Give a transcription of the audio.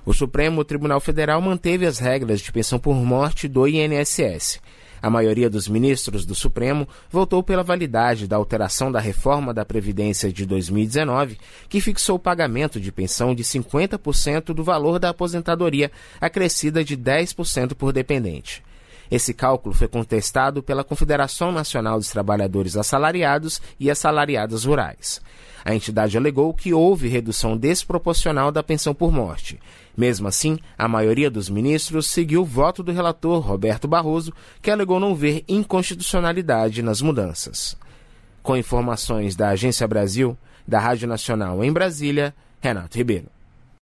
O Supremo Tribunal Federal manteve as regras de pensão por morte do INSS. A maioria dos ministros do Supremo votou pela validade da alteração da reforma da Previdência de 2019, que fixou o pagamento de pensão de 50% do valor da aposentadoria, acrescida de 10% por dependente. Esse cálculo foi contestado pela Confederação Nacional dos Trabalhadores Assalariados e Assalariadas Rurais. A entidade alegou que houve redução desproporcional da pensão por morte. Mesmo assim, a maioria dos ministros seguiu o voto do relator Roberto Barroso, que alegou não ver inconstitucionalidade nas mudanças. Com informações da Agência Brasil, da Rádio Nacional em Brasília, Renato Ribeiro.